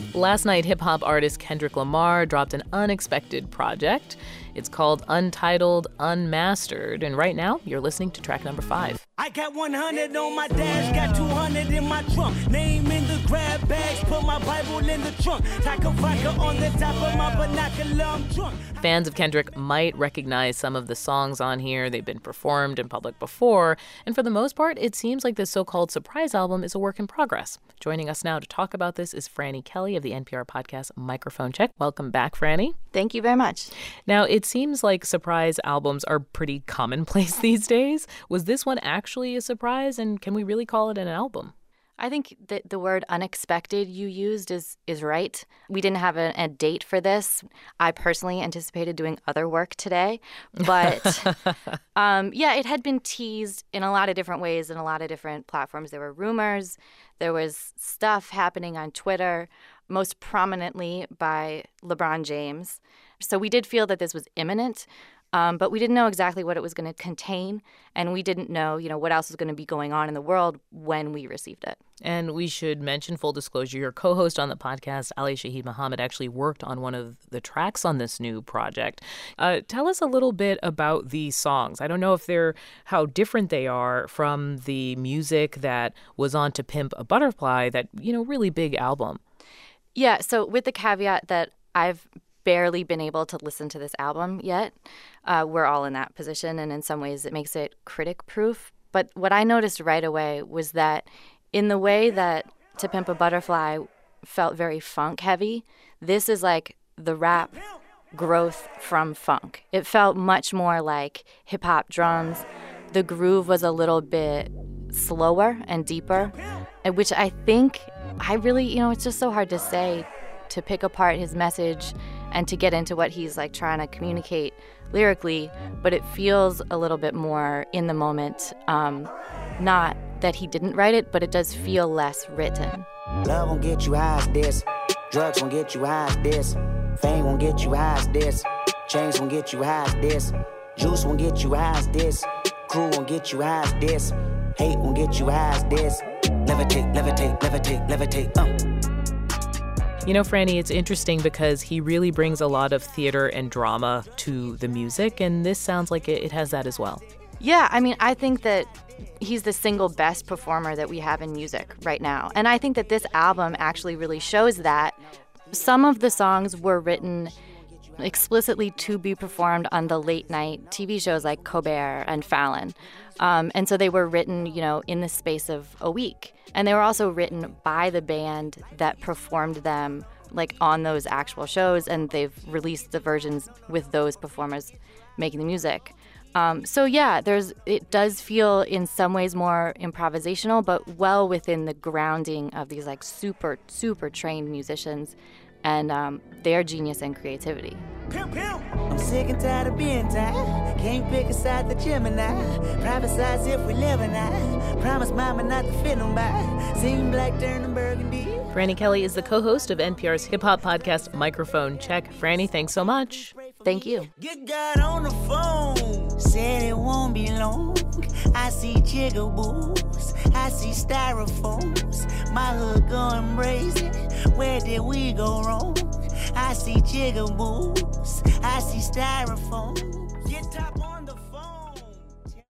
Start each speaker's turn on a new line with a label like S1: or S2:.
S1: Last night, hip-hop artist Kendrick Lamar dropped an unexpected project. It's called Untitled Unmastered, and right now, you're listening to track number 5.
S2: I got 100 on my dash, got 200 in my trunk. Name in the grab bags, put my Bible in the trunk. Tack a vodka on the top of my binocular, I'm drunk.
S1: Fans of Kendrick might recognize some of the songs on here. They've been performed in public before, and for the most part, it seems like this so-called surprise album is a work in progress. Joining us now to talk about this is Frannie Kelly of the NPR podcast Microphone Check. Welcome back, Frannie.
S3: Thank you very much.
S1: Now, it seems like surprise albums are pretty commonplace these days. Was this one actually a surprise, and can we really call it an album?
S3: I think that the word unexpected you used is right. We didn't have a date for this. I personally anticipated doing other work today. But, yeah, it had been teased in a lot of different ways in a lot of different platforms. There were rumors. There was stuff happening on Twitter, most prominently by LeBron James. So we did feel that this was imminent. But we didn't know exactly what it was going to contain, and we didn't know, what else was going to be going on in the world when we received it.
S1: And we should mention, full disclosure, your co-host on the podcast, Ali Shaheed Muhammad, actually worked on one of the tracks on this new project. Tell us a little bit about these songs. I don't know how different they are from the music that was on To Pimp a Butterfly, that, really big album.
S3: Yeah, so with the caveat that I've barely been able to listen to this album yet. We're all in that position, and in some ways it makes it critic-proof. But what I noticed right away was that in the way that To Pimp a Butterfly felt very funk-heavy, this is like the rap growth from funk. It felt much more like hip-hop drums. The groove was a little bit slower and deeper, which I think it's just so hard to say, to pick apart his message and to get into what he's trying to communicate lyrically, but it feels a little bit more in the moment. Not that he didn't write it, but it does feel less written.
S4: Love won't get you high as this. Drugs won't get you high as this. Fame won't get you high as this. Chains won't get you high as this. Juice won't get you high as this. Crew won't get you high as this. Hate won't get you high as this. Levitate, levitate, levitate, levitate,
S1: Frannie, it's interesting because he really brings a lot of theater and drama to the music, and this sounds like it has that as well.
S3: Yeah, I think that he's the single best performer that we have in music right now. And I think that this album actually really shows that. Some of the songs were written explicitly to be performed on the late-night TV shows like Colbert and Fallon. And so they were written, in the space of a week. And they were also written by the band that performed them, on those actual shows, and they've released the versions with those performers making the music. So yeah, it does feel in some ways more improvisational, but well within the grounding of these super, super trained musicians and their genius and creativity.
S4: I'm sick and tired of being tired. Can't pick a side, the Gemini. Private sides if we live and I promise mama not to fit nobody. Sing black, turn burgundy.
S1: Frannie Kelly is the co-host of NPR's hip-hop podcast Microphone Check. Frannie, thanks so much.
S3: Thank you.
S4: Get God on the phone. Said it won't be long. I see jigaboos. I see styrofoams. My hood going crazy. Where did we go wrong? I see jigaboos. I see styrofoam.